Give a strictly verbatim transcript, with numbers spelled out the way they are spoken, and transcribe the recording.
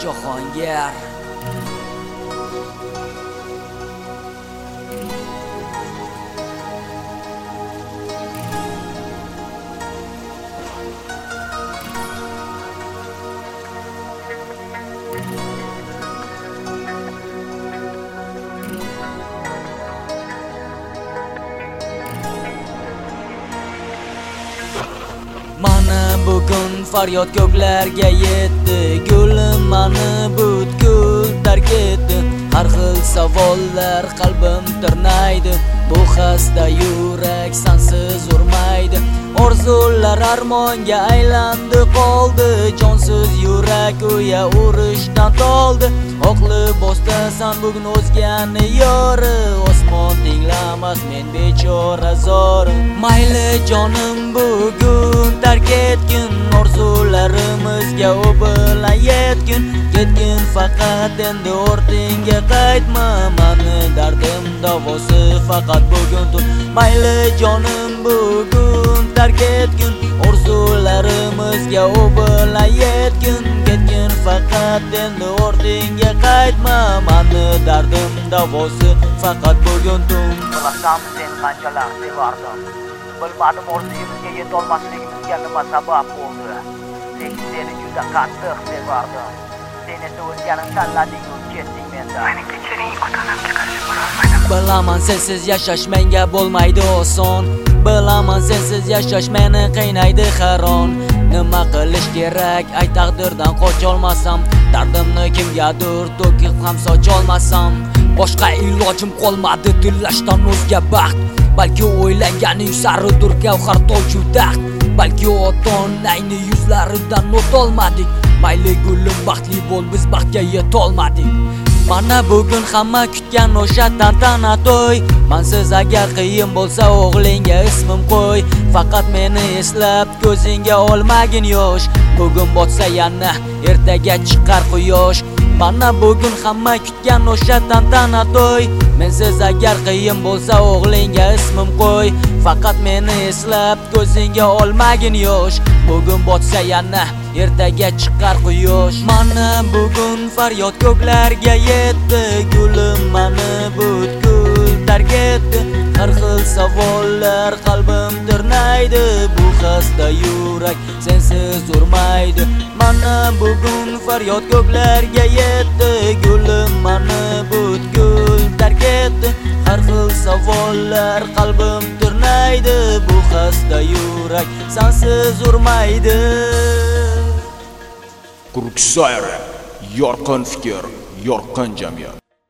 Jahongir. Mana bugun faryod ko'klarga yetdi, gulim mani butkul tark etdi. Har xil savollar qalbim tirnaydi, bu xasta yurak sensiz urmaydi. Orzular armonga aylandi qoldi, jonsiz yurak uya urishdan toldi. Oqli bostasan bugun o'zgani yori, osmon tinglamas men bechora zor. Mayli jonim bugun tark etgin, orzularimizga u bilan yetgin. Ketgin faqat endi ortingga qaytma, mani dardim davosi faqat bugun tur. Mayli jonim bugun tark etgin, orzularimizga u bilan yetgin. Ketgin faqat endi ortingga qaytma, mani dardim davosi faqat bugun tur. Bilasam sen qanchalar sevardim, bilmadim orzuyimizga yetolmasligimizga nima sabab bo'ldi. Lekin seni juda qattiq sevardim. Sen esa o'zganing tanlading, ketding mendan. Meni kechiring, ota-onamga qarshi borolmadim. Bilaman sensiz yashash menga bo'lmaydi oson, bilaman sensiz yashash meni qiynaydi haron. Nima qilish kerak, ay taqdirdan qocholmasam, dardimni kimgadir to'kib ham socholmasam. Boshqa ilojim qolmadi tilashdan o'zga baxt, balki o'ylanganing saridir gavhar toju taxt. Balki ota-onangni yuzlaridan o'tolmadik, mayli gulim baxtli bo'l, biz baxtga yetolmadik. Mana bugun hamma kutgan o'sha tantana to'y, mansiz agar qiyin bo'lsa o'g'lingga ismim qo'y. Faqat meni eslab ko'zingga olmagin yosh, bugun botsa yana ertaga chiqar quyosh. Mana bugun hamma kutgan o'sha tantana to'y, mensiz agar qiyin bo'lsa o'g'lingga ismim qo'y. Faqat meni eslab ko'zingga olmagin yosh, bugun botsa yana ertaga chiqar quyosh. Mana bugun faryod ko'klarga yetdi, gulim mani butkul tark etdi. Har xil savollar qalbim tirnaydi, bu xasta yurak sensiz urmaydi. Mana bugun faryod ko'klarga yetdi, gulim mani butkul tark etdi. Har xil savollar qalbim tirnaydi, bu xasta yurak sensiz urmaydi. Quruq so'yar, yorqin fikr, yorqin jamiyat.